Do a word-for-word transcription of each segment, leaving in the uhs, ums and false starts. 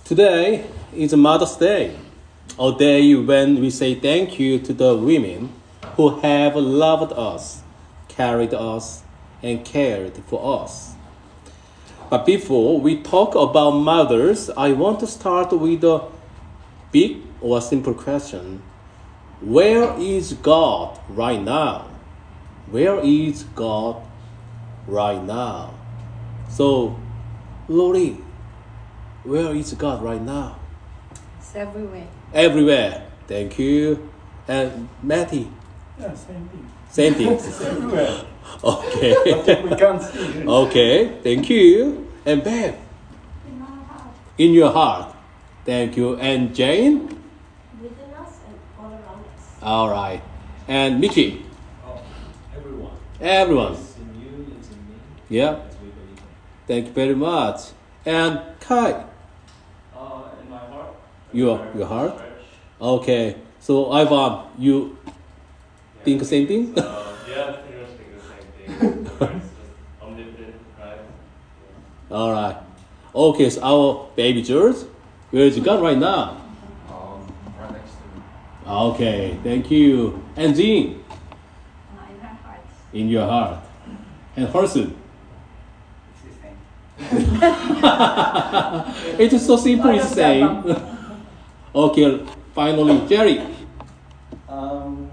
Today is Mother's Day, a day when we say thank you to the women who have loved us, carried us, and cared for us. But before we talk about mothers, I want to start with a big or simple question. Where is God right now? Where is God right now? So, Lori, where is God right now? It's everywhere. Everywhere. Thank you. And Matty? Yeah, same thing. Same thing. It's everywhere. Okay. But we can't see it. Okay. Thank you. And Bev? In our heart. In your heart. Thank you. And Jane? Within us and all around us. All right. And Mickey? Oh, everyone. Everyone. It's in you, it's in me. Yeah. As we believe in. Thank you very much. And Kai? Uh, in my heart. Your- everywhere, your heart? church. Okay. So Ivan, you Yeah. think the same thing? Uh, yeah, pretty much think the same thing. The word is just omnipotent, right? All right. Okay, so our baby George, where is God right now? Um, right next to me. Okay, thank you. And Jean, Uh, in our hearts. in your heart. And Harsun. It's the same. It is so simple, it's the same. Okay, finally, Jerry. Um,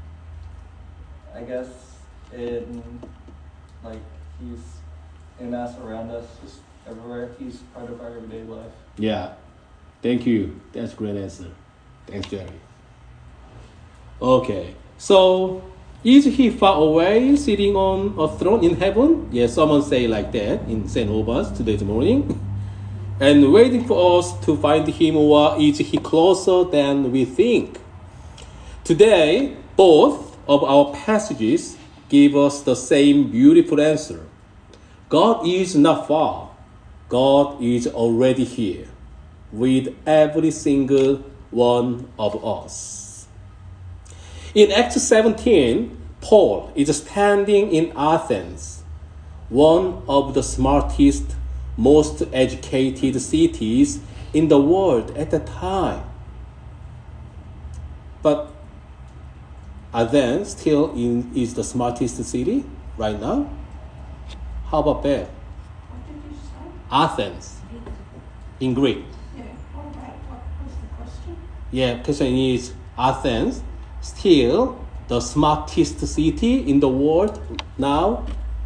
I guess in like he's in us, around us, just everywhere. He's part of our everyday life. Yeah, thank you. That's a great answer. Thanks, Jerry. Okay, so is he far away, sitting on a throne in heaven? Yes, someone say like that in Saint Albans today morning. And waiting for us to find him, or is he closer than we think? Today, both of our passages give us the same beautiful answer. God is not far. God is already here with every single one of us. In Acts seventeen, Paul is standing in Athens, one of the smartest, most educated cities in the world at the time. But Athens still in, is the smartest city right now? How about that? What did you say? Athens in Greek. Yeah. All right. What was the question? Yeah, question is Athens still the smartest city in the world now?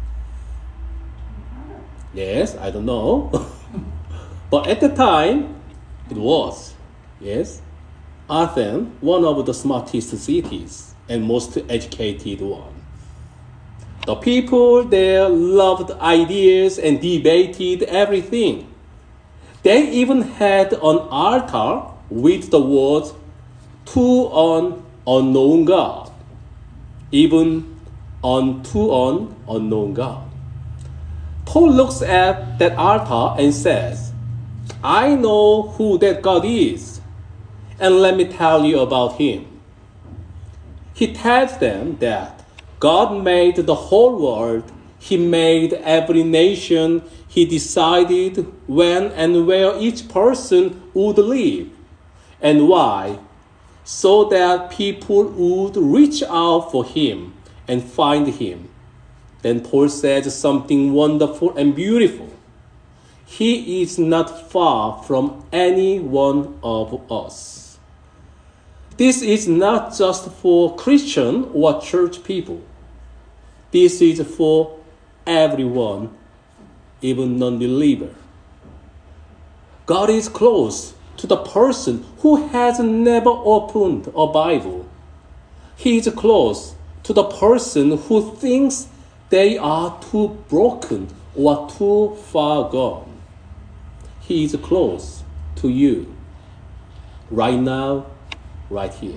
Yes, I don't know. But at the time, it was. Yes. Athens, one of the smartest cities and most educated one. The people there loved ideas and debated everything. They even had an altar with the words, to an unknown God. Even unto an unknown God. Paul looks at that altar and says, I know who that God is, and let me tell you about him. He tells them that God made the whole world. He made every nation. He decided when and where each person would live and why, so that people would reach out for him and find him. Then Paul says something wonderful and beautiful. He is not far from any one of us. This is not just for Christian or church people. This is for everyone, even non-believer. God is close to the person who has never opened a Bible. He is close to the person who thinks they are too broken or too far gone. He is close to you, right now, right here.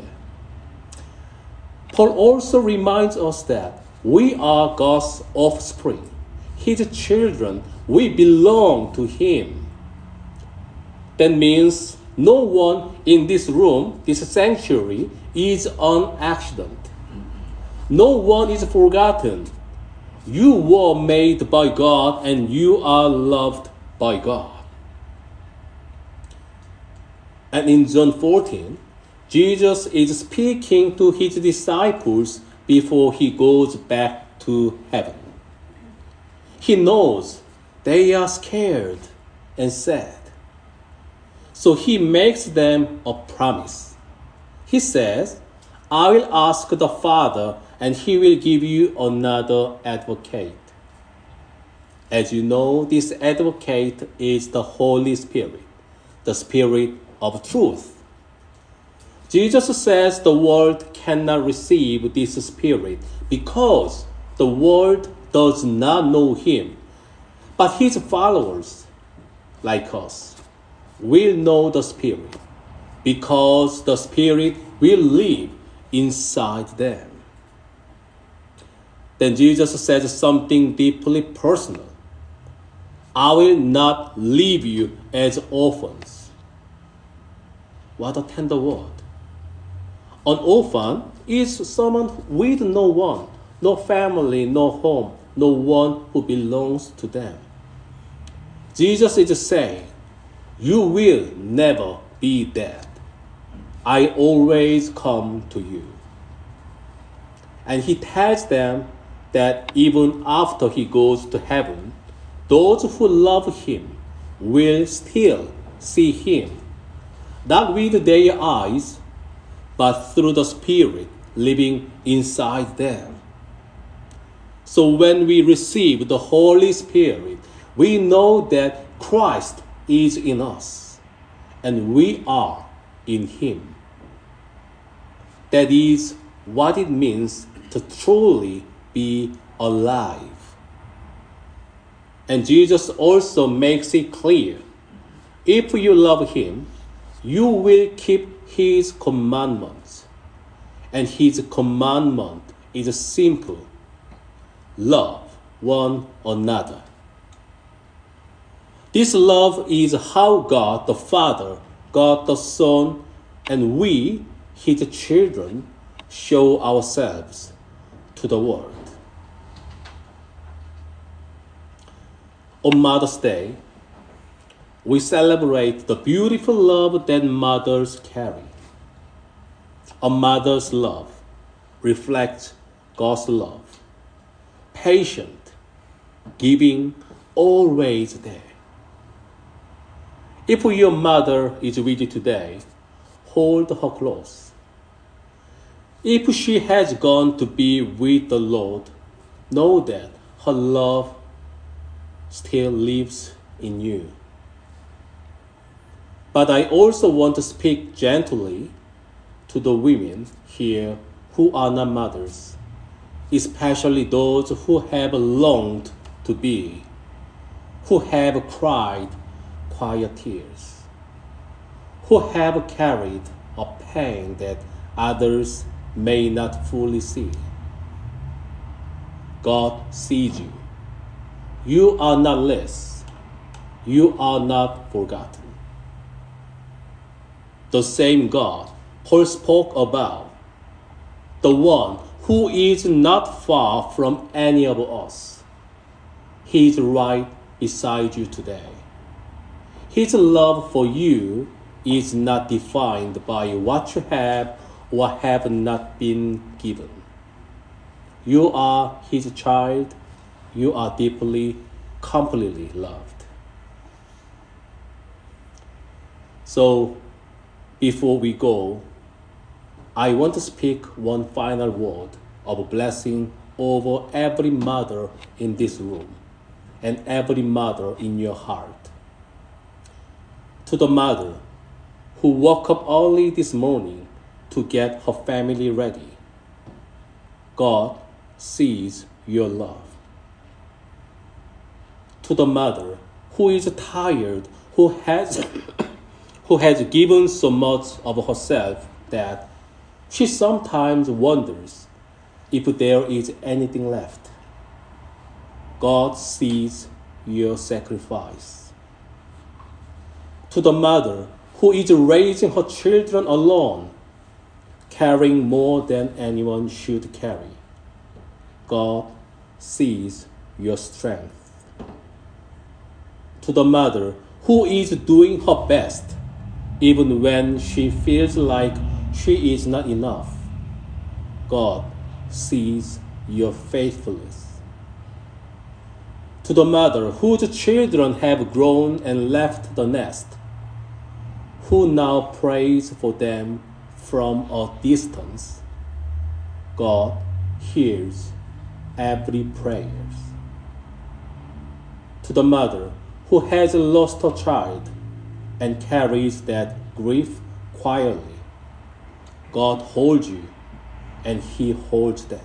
Paul also reminds us that we are God's offspring, his children. We belong to him. That means no one in this room, this sanctuary, is an accident. No one is forgotten. You were made by God and you are loved by God. And in John fourteen, Jesus is speaking to his disciples before he goes back to heaven. He knows they are scared and sad. So he makes them a promise. He says, I will ask the Father, and he will give you another advocate. As you know, this advocate is the Holy Spirit, the Spirit of truth. Jesus says the world cannot receive this Spirit because the world does not know him. But his followers, like us, will know the Spirit because the Spirit will live inside them. Then Jesus says something deeply personal. I will not leave you as orphans. What a tender word. An orphan is someone with no one, no family, no home, no one who belongs to them. Jesus is saying, you will never be that. I always come to you. And he tells them that even after he goes to heaven, those who love him will still see him, not with their eyes, but through the Spirit living inside them. So when we receive the Holy Spirit, we know that Christ is in us, and we are in him. That is what it means to truly be alive. And Jesus also makes it clear, if you love him, you will keep his commandments. And his commandment is simple. Love one another. This love is how God the Father, God the Son, and we, his children, show ourselves to the world. On Mother's Day, we celebrate the beautiful love that mothers carry. A mother's love reflects God's love, patient, giving, always there. If your mother is with you today, hold her close. If she has gone to be with the Lord, know that her love still lives in you. But I also want to speak gently to the women here who are not mothers, especially those who have longed to be, who have cried quiet tears, who have carried a pain that others may not fully see. God sees you. You are not less. You are not forgotten. The same God Paul spoke about, the one who is not far from any of us. He is right beside you today. His love for you is not defined by what you have or have not been given. You are his child. You are deeply, completely loved. So, before we go, I want to speak one final word of blessing over every mother in this room and every mother in your heart. To the mother who woke up early this morning to get her family ready, God sees your love. To the mother who is tired, who has, who has given so much of herself that she sometimes wonders if there is anything left. God sees your sacrifice. To the mother who is raising her children alone, carrying more than anyone should carry, God sees your strength. To the mother who is doing her best even when she feels like she is not enough. God sees your faithfulness. To the mother whose children have grown and left the nest, who now prays for them from a distance, God hears every prayer. To the mother who has lost a child and carries that grief quietly, God holds you and He holds them.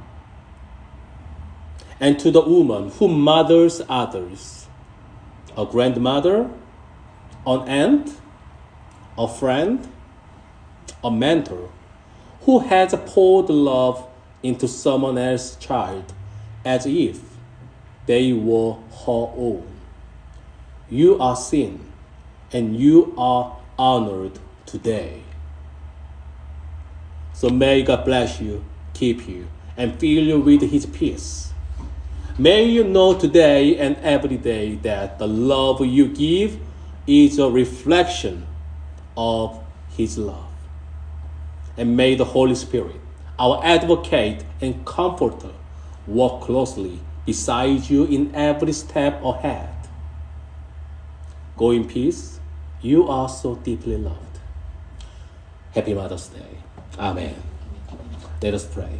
And to the woman who mothers others, a grandmother, an aunt, a friend, a mentor, who has poured love into someone else's child as if they were her own. You are seen and you are honored today. So may God bless you, keep you, and fill you with His peace. May you know today and every day that the love you give is a reflection of His love. And may the Holy Spirit, our advocate and comforter, walk closely beside you in every step ahead. Go in peace. You are so deeply loved. Happy Mother's Day. Amen. Let us pray.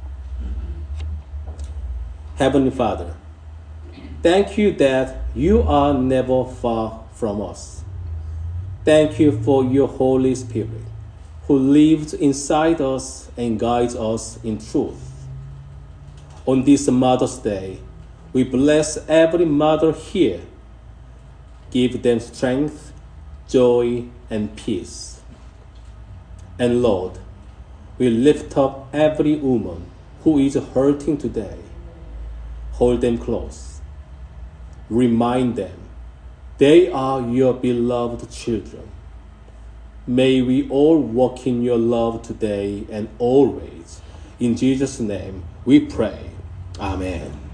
Heavenly Father, thank you that you are never far from us. Thank you for your Holy Spirit, who lives inside us and guides us in truth. On this Mother's Day, we bless every mother here. Give them strength, joy, and peace. And Lord, we lift up every woman who is hurting today. Hold them close. Remind them they are your beloved children. May we all walk in your love today and always. In Jesus' name we pray. Amen.